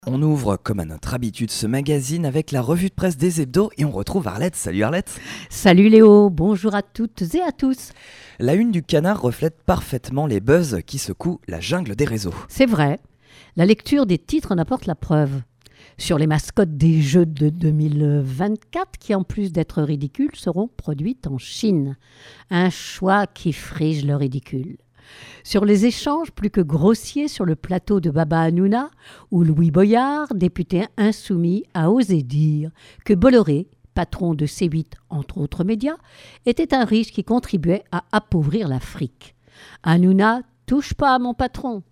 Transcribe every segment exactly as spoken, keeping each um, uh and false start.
On ouvre comme à notre habitude ce magazine avec la revue de presse des hebdos et on retrouve Arlette. Salut Arlette. Salut Léo, bonjour à toutes et à tous. La une du Canard reflète parfaitement les buzz qui secouent la jungle des réseaux. C'est vrai, la lecture des titres en apporte la preuve. Sur les mascottes des Jeux de deux mille vingt-quatre qui, en plus d'être ridicules, seront produites en Chine. Un choix qui frige le ridicule. Sur les échanges plus que grossiers sur le plateau de Baba Hanouna, où Louis Boyard, député insoumis, a osé dire que Bolloré, patron de C huit entre autres médias, était un riche qui contribuait à appauvrir l'Afrique. Hanouna, touche pas à mon patron,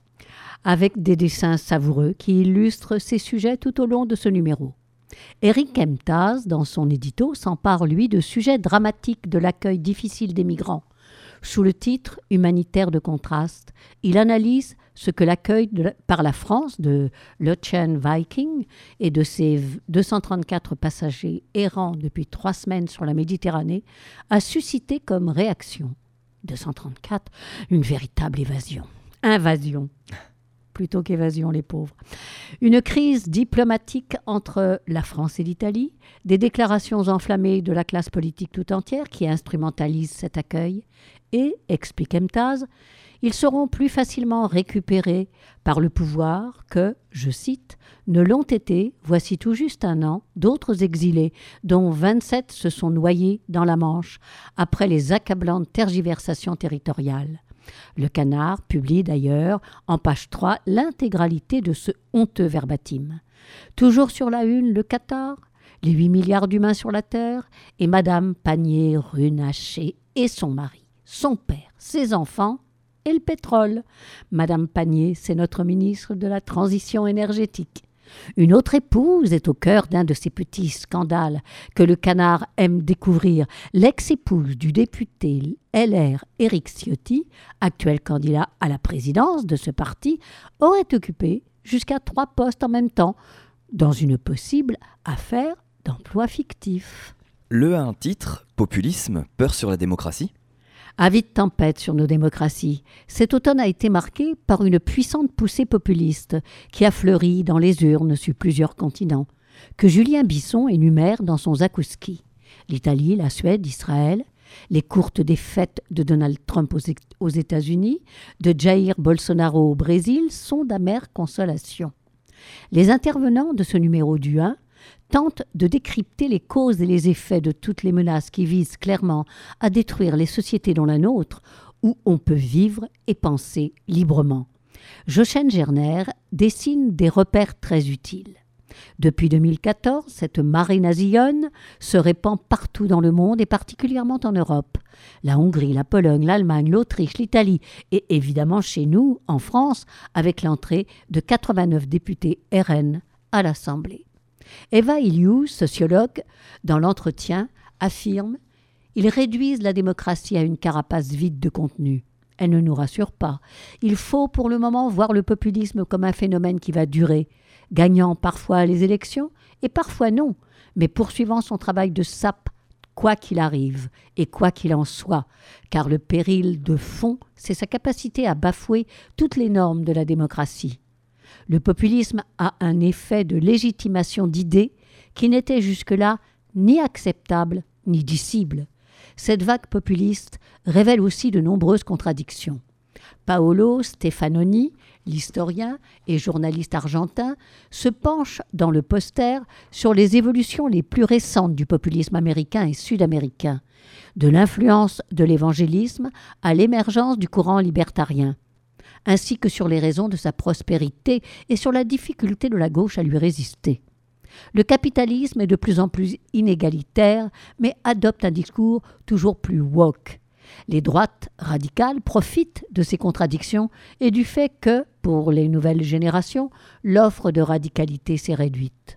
avec des dessins savoureux qui illustrent ces sujets tout au long de ce numéro. Éric Emtaz, dans son édito, s'empare lui de sujets dramatiques de l'accueil difficile des migrants. Sous le titre « Humanitaire de contraste », il analyse ce que l'accueil de, par la France de l'Ocean Viking et de ses deux cent trente-quatre passagers errants depuis trois semaines sur la Méditerranée a suscité comme réaction. deux cent trente-quatre, une véritable évasion. Invasion. Plutôt qu'évasion, les pauvres. Une crise diplomatique entre la France et l'Italie, des déclarations enflammées de la classe politique tout entière qui instrumentalise cet accueil, et, explique Emtaz, ils seront plus facilement récupérés par le pouvoir que, je cite, ne l'ont été, voici tout juste un an, d'autres exilés, dont vingt-sept se sont noyés dans la Manche après les accablantes tergiversations territoriales. Le Canard publie d'ailleurs en page trois l'intégralité de ce honteux verbatim. Toujours sur la une, le Qatar, les huit milliards d'humains sur la Terre et Madame Pannier-Runacher et son mari, son père, ses enfants et le pétrole. Madame Pannier, c'est notre ministre de la Transition énergétique. Une autre épouse est au cœur d'un de ces petits scandales que le Canard aime découvrir. L'ex-épouse du député L R Éric Ciotti, actuel candidat à la présidence de ce parti, aurait occupé jusqu'à trois postes en même temps dans une possible affaire d'emploi fictif. Le un titre, Populisme, peur sur la démocratie. Avide tempête sur nos démocraties, cet automne a été marqué par une puissante poussée populiste qui a fleuri dans les urnes sur plusieurs continents, que Julien Bisson énumère dans son Zakouski. L'Italie, la Suède, Israël, les courtes défaites de Donald Trump aux États-Unis, de Jair Bolsonaro au Brésil sont d'amères consolations. Les intervenants de ce numéro du un tentent de décrypter les causes et les effets de toutes les menaces qui visent clairement à détruire les sociétés dont la nôtre, où on peut vivre et penser librement. Jochen Gerner dessine des repères très utiles. Depuis deux mille quatorze, cette marée nasillonne se répand partout dans le monde et particulièrement en Europe. La Hongrie, la Pologne, l'Allemagne, l'Autriche, l'Italie et évidemment chez nous, en France, avec l'entrée de quatre-vingt-neuf députés R N à l'Assemblée. Eva Illiou, sociologue, dans l'entretien, affirme « Ils réduisent la démocratie à une carapace vide de contenu. Elle ne nous rassure pas. Il faut pour le moment voir le populisme comme un phénomène qui va durer, gagnant parfois les élections et parfois non, mais poursuivant son travail de sape quoi qu'il arrive et quoi qu'il en soit, car le péril de fond, c'est sa capacité à bafouer toutes les normes de la démocratie. Le populisme a un effet de légitimation d'idées qui n'était jusque-là ni acceptable ni dissible. Cette vague populiste révèle aussi de nombreuses contradictions. Paolo Stefanoni, l'historien et journaliste argentin, se penche dans le poster sur les évolutions les plus récentes du populisme américain et sud-américain, de l'influence de l'évangélisme à l'émergence du courant libertarien, ainsi que sur les raisons de sa prospérité et sur la difficulté de la gauche à lui résister. Le capitalisme est de plus en plus inégalitaire, mais adopte un discours toujours plus woke. Les droites radicales profitent de ces contradictions et du fait que, pour les nouvelles générations, l'offre de radicalité s'est réduite.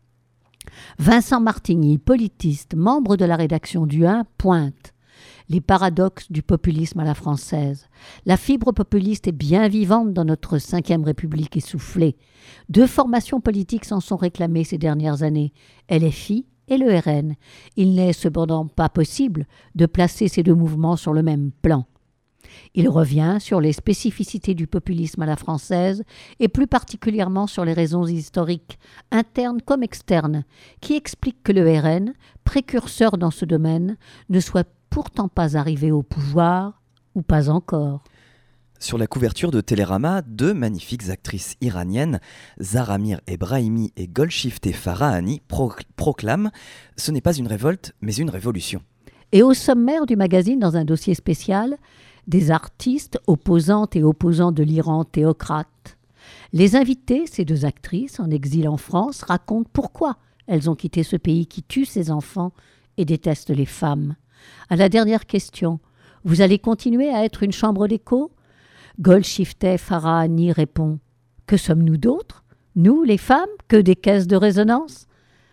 Vincent Martigny, politiste, membre de la rédaction du un, pointe les paradoxes du populisme à la française. La fibre populiste est bien vivante dans notre cinquième République essoufflée. Deux formations politiques s'en sont réclamées ces dernières années, L F I et le R N. Il n'est cependant pas possible de placer ces deux mouvements sur le même plan. Il revient sur les spécificités du populisme à la française et plus particulièrement sur les raisons historiques, internes comme externes, qui expliquent que le R N, précurseur dans ce domaine, ne soit pourtant pas arrivé au pouvoir, ou pas encore. Sur la couverture de Télérama, deux magnifiques actrices iraniennes, Zaramir Ebrahimi et Golshifteh Farahani, pro- proclament « Ce n'est pas une révolte, mais une révolution ». Et au sommaire du magazine, dans un dossier spécial, des artistes opposantes et opposants de l'Iran théocrate. Les invités, ces deux actrices, en exil en France, racontent pourquoi elles ont quitté ce pays qui tue ses enfants et déteste les femmes. À la dernière question, « Vous allez continuer à être une chambre d'écho ?» Golshifteh Farahani répond « Que sommes-nous d'autres? Nous, les femmes, que des caisses de résonance ?»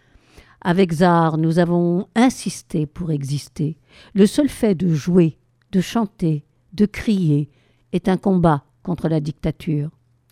Avec Zahar, nous avons insisté pour exister. Le seul fait de jouer, de chanter, de crier est un combat contre la dictature.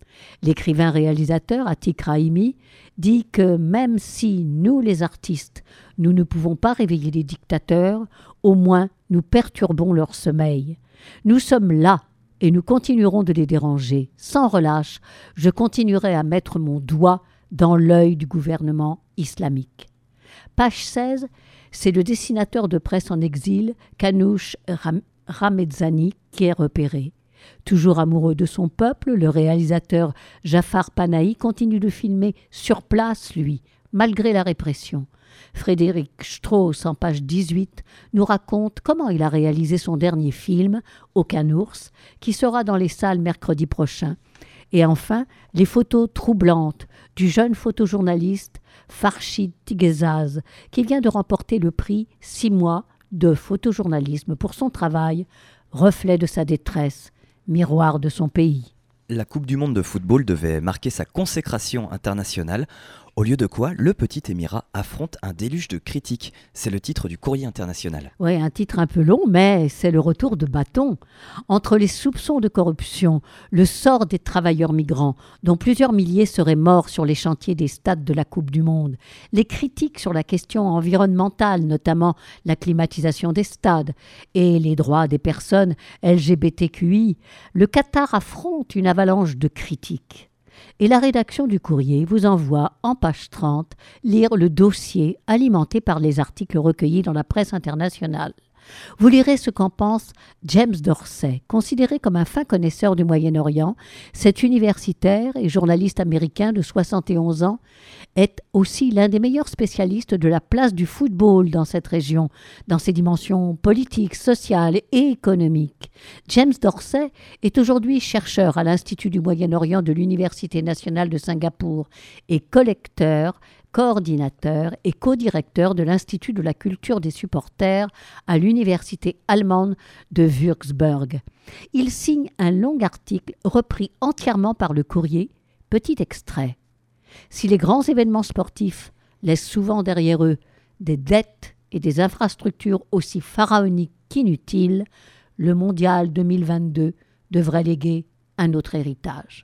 L'écrivain-réalisateur Atik Rahimi dit que même si nous, les artistes, nous ne pouvons pas réveiller les dictateurs, au moins nous perturbons leur sommeil. Nous sommes là et nous continuerons de les déranger. Sans relâche, je continuerai à mettre mon doigt dans l'œil du gouvernement islamique. Page seize, c'est le dessinateur de presse en exil, Kanouch Ram- Ramedzani, qui est repéré. Toujours amoureux de son peuple, le réalisateur Jafar Panahi continue de filmer sur place, lui, malgré la répression. Frédéric Strauss, en page dix-huit, nous raconte comment il a réalisé son dernier film, Aucun ours, qui sera dans les salles mercredi prochain. Et enfin, les photos troublantes du jeune photojournaliste Farshid Tigezaz, qui vient de remporter le prix six mois de photojournalisme pour son travail, reflet de sa détresse, miroir de son pays. La Coupe du monde de football devait marquer sa consécration internationale, au lieu de quoi le petit émirat affronte un déluge de critiques. C'est le titre du Courrier international. Oui, un titre un peu long, mais c'est le retour de bâton. Entre les soupçons de corruption, le sort des travailleurs migrants, dont plusieurs milliers seraient morts sur les chantiers des stades de la Coupe du monde, les critiques sur la question environnementale, notamment la climatisation des stades, et les droits des personnes L G B T Q I, le Qatar affronte une avalanche de critiques. Et la rédaction du Courrier vous envoie, en page trente, lire le dossier alimenté par les articles recueillis dans la presse internationale. Vous lirez ce qu'en pense James Dorsey, considéré comme un fin connaisseur du Moyen-Orient. Cet universitaire et journaliste américain de soixante et onze ans est aussi l'un des meilleurs spécialistes de la place du football dans cette région, dans ses dimensions politiques, sociales et économiques. James Dorsey est aujourd'hui chercheur à l'Institut du Moyen-Orient de l'Université nationale de Singapour et collecteur coordinateur et co-directeur de l'Institut de la culture des supporters à l'université allemande de Würzburg. Il signe un long article repris entièrement par le Courrier. Petit extrait. Si les grands événements sportifs laissent souvent derrière eux des dettes et des infrastructures aussi pharaoniques qu'inutiles, le Mondial deux mille vingt-deux devrait léguer un autre héritage.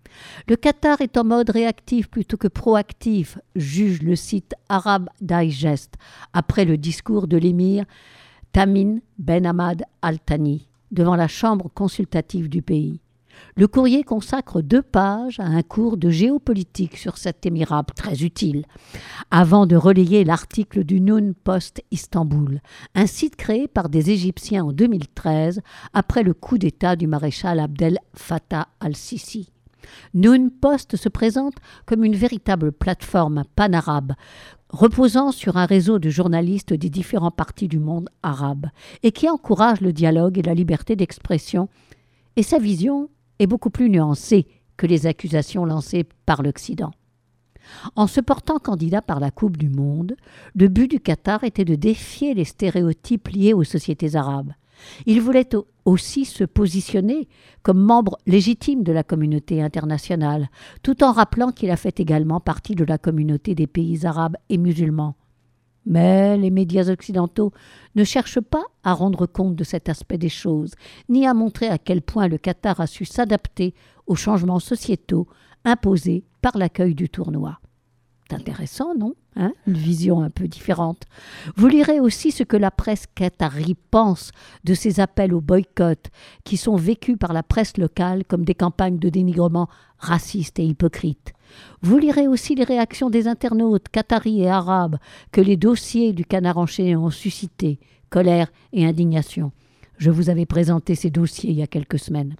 Le Qatar est en mode réactif plutôt que proactif, juge le site Arab Digest, après le discours de l'émir Tamim Ben Hamad Al Thani devant la chambre consultative du pays. Le Courrier consacre deux pages à un cours de géopolitique sur cet émirat, très utile, avant de relayer l'article du Noon Post Istanbul, un site créé par des Égyptiens en deux mille treize après le coup d'État du maréchal Abdel Fattah al-Sisi. Noon Post se présente comme une véritable plateforme pan-arabe, reposant sur un réseau de journalistes des différentes parties du monde arabe et qui encourage le dialogue et la liberté d'expression. Et sa vision est beaucoup plus nuancée que les accusations lancées par l'Occident. En se portant candidat par la Coupe du monde, le but du Qatar était de défier les stéréotypes liés aux sociétés arabes. Il voulait aussi se positionner comme membre légitime de la communauté internationale, tout en rappelant qu'il a fait également partie de la communauté des pays arabes et musulmans. Mais les médias occidentaux ne cherchent pas à rendre compte de cet aspect des choses, ni à montrer à quel point le Qatar a su s'adapter aux changements sociétaux imposés par l'accueil du tournoi. C'est intéressant, non ? Hein ? Une vision un peu différente. Vous lirez aussi ce que la presse qatari pense de ces appels au boycott qui sont vécus par la presse locale comme des campagnes de dénigrement racistes et hypocrites. Vous lirez aussi les réactions des internautes qataris et arabes que les dossiers du Canard enchaîné ont suscité, colère et indignation. Je vous avais présenté ces dossiers il y a quelques semaines.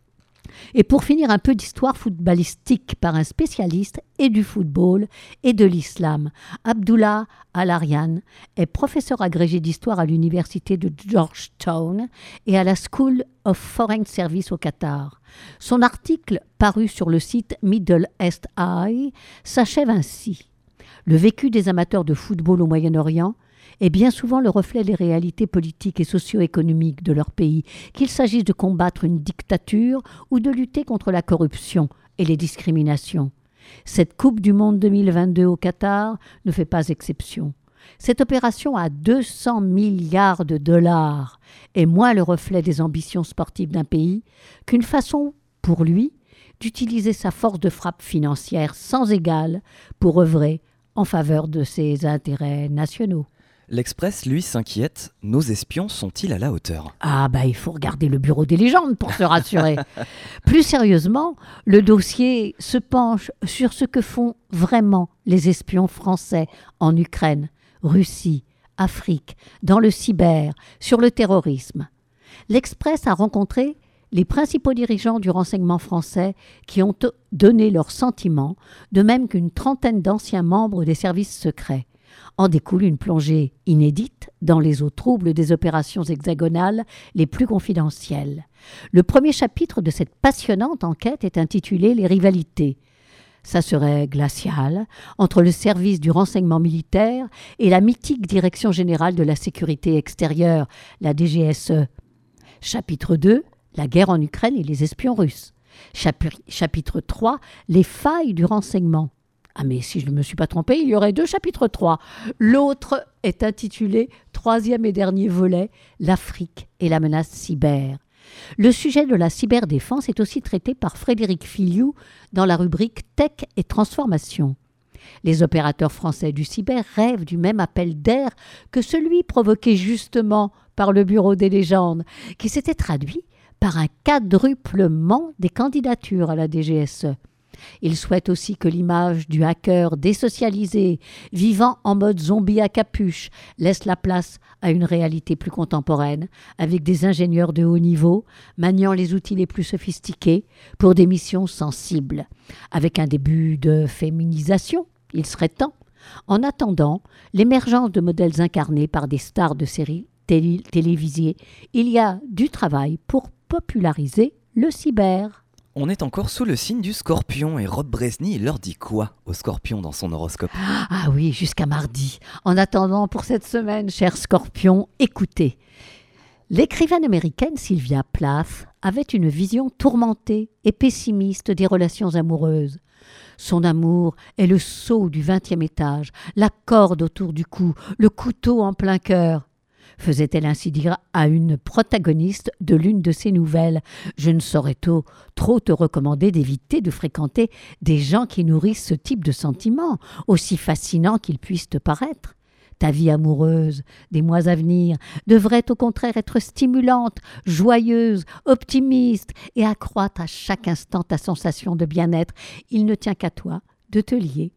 Et pour finir, un peu d'histoire footballistique par un spécialiste et du football et de l'islam. Abdullah Al-Aryan est professeur agrégé d'histoire à l'université de Georgetown et à la School of Foreign Service au Qatar. Son article, paru sur le site Middle East Eye, s'achève ainsi. Le vécu des amateurs de football au Moyen-Orient est bien souvent le reflet des réalités politiques et socio-économiques de leur pays, qu'il s'agisse de combattre une dictature ou de lutter contre la corruption et les discriminations. Cette Coupe du Monde deux mille vingt-deux au Qatar ne fait pas exception. Cette opération à deux cents milliards de dollars est moins le reflet des ambitions sportives d'un pays qu'une façon, pour lui, d'utiliser sa force de frappe financière sans égale pour œuvrer en faveur de ses intérêts nationaux. L'Express, lui, s'inquiète. Nos espions sont-ils à la hauteur ? Ah bah il faut regarder le bureau des légendes pour se rassurer. Plus sérieusement, le dossier se penche sur ce que font vraiment les espions français en Ukraine, Russie, Afrique, dans le cyber, sur le terrorisme. L'Express a rencontré les principaux dirigeants du renseignement français qui ont donné leurs sentiments, de même qu'une trentaine d'anciens membres des services secrets. En découle une plongée inédite dans les eaux troubles des opérations hexagonales les plus confidentielles. Le premier chapitre de cette passionnante enquête est intitulé « Les rivalités ». Ça serait glacial entre le service du renseignement militaire et la mythique Direction générale de la sécurité extérieure, la D G S E. Chapitre deux, la guerre en Ukraine et les espions russes. Chapitre, chapitre trois, les failles du renseignement. Ah mais si je ne me suis pas trompée, il y aurait deux chapitres trois. L'autre est intitulé « Troisième et dernier volet, l'Afrique et la menace cyber ». Le sujet de la cyberdéfense est aussi traité par Frédéric Filiou dans la rubrique « Tech et transformation ». Les opérateurs français du cyber rêvent du même appel d'air que celui provoqué justement par le Bureau des légendes, qui s'était traduit par un quadruplement des candidatures à la D G S E. Il souhaite aussi que l'image du hacker désocialisé, vivant en mode zombie à capuche, laisse la place à une réalité plus contemporaine, avec des ingénieurs de haut niveau, maniant les outils les plus sophistiqués pour des missions sensibles. Avec un début de féminisation, il serait temps. En attendant l'émergence de modèles incarnés par des stars de séries télé- télévisées, il y a du travail pour populariser le cyber. On est encore sous le signe du Scorpion et Rob Brezny, il leur dit quoi au Scorpion dans son horoscope ? Ah oui, jusqu'à mardi. En attendant pour cette semaine, chers Scorpions, écoutez. L'écrivaine américaine Sylvia Plath avait une vision tourmentée et pessimiste des relations amoureuses. Son amour est le sceau du vingtième étage, la corde autour du cou, le couteau en plein cœur. Faisait-elle ainsi dire à une protagoniste de l'une de ses nouvelles. Je ne saurais tôt, trop te recommander d'éviter de fréquenter des gens qui nourrissent ce type de sentiments, aussi fascinants qu'ils puissent te paraître. Ta vie amoureuse, des mois à venir, devrait au contraire être stimulante, joyeuse, optimiste et accroître à chaque instant ta sensation de bien-être. Il ne tient qu'à toi de te lier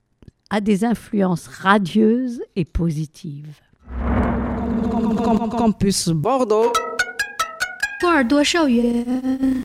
à des influences radieuses et positives. Campus Bordeaux. 多尔多少元